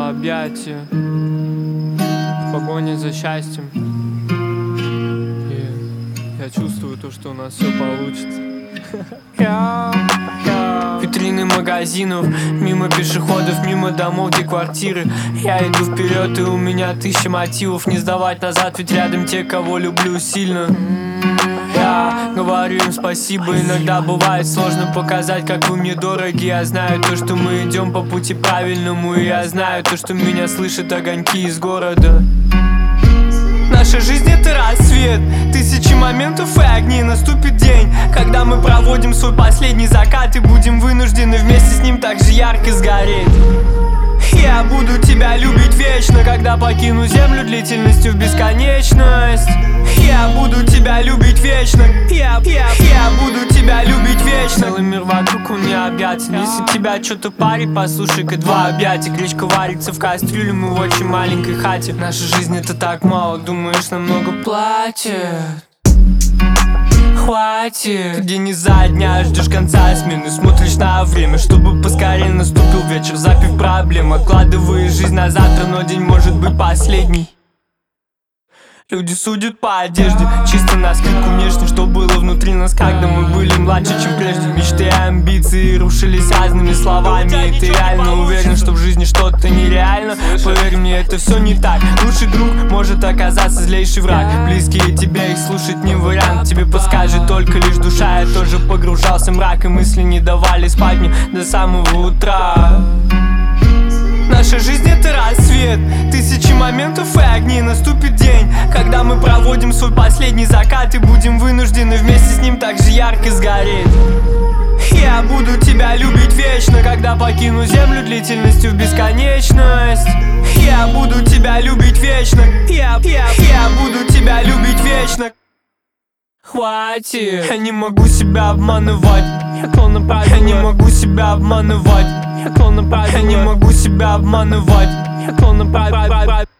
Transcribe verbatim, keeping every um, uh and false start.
объятия в погоне за счастьем. И я чувствую то, что у нас все получится. Витрины магазинов, мимо пешеходов, мимо домов, где квартиры. Я иду вперед, и у меня тысяча мотивов не сдавать назад, ведь рядом те, кого люблю сильно. Я говорю им спасибо, иногда бывает сложно показать, как вы мне дороги. Я знаю то, что мы идем по пути правильному, и я знаю то, что меня слышат огоньки из города. Наша жизнь — это рассвет, тысячи моментов и огней. Наступит день, когда мы проводим свой последний закат, и будем вынуждены вместе с ним так же ярко сгореть. Я буду тебя любить вечно, когда покину землю длительностью в бесконечность. Я буду тебя любить вечно, я, я, я буду тебя любить вечно. Целый мир вокруг, он необъятен. Если тебя что-то парит, послушай-ка два объятия. Гречка варится в кастрюле, мы в очень маленькой хате. Наша жизнь — это так мало, думаешь, намного платят? Хватит. Где не за дня ждешь конца смены, смотришь на время, чтобы поскорее наступил вечер. Запив проблем, откладывая жизнь на завтра, но день может быть последний. Люди судят по одежде, чисто на скидку внешне, что было внутри нас, когда мы были младше, чем прежде. Мечты и амбиции рушились разными словами, и ты реально уверен, что в жизни что-то нереально? Поверь мне, это все не так. Лучший друг может оказаться злейший враг. Близкие тебе, их слушать не вариант, тебе подскажет только лишь душа. Я тоже погружался в мрак, и мысли не давали спать мне до самого утра. Наша жизнь — это рассвет, тысячи моментов и огней. Наступит день, когда мы проводим свой последний закат, и будем вынуждены вместе с ним так же ярко сгореть. Я буду тебя любить вечно, когда покину землю длительностью в бесконечность. Я буду тебя любить вечно, я, я, я буду тебя любить вечно. Хватит. Я не могу себя обманывать, я клон направил. Я не могу себя обманывать, я клон направил. Я не могу себя обманывать, я клон направил.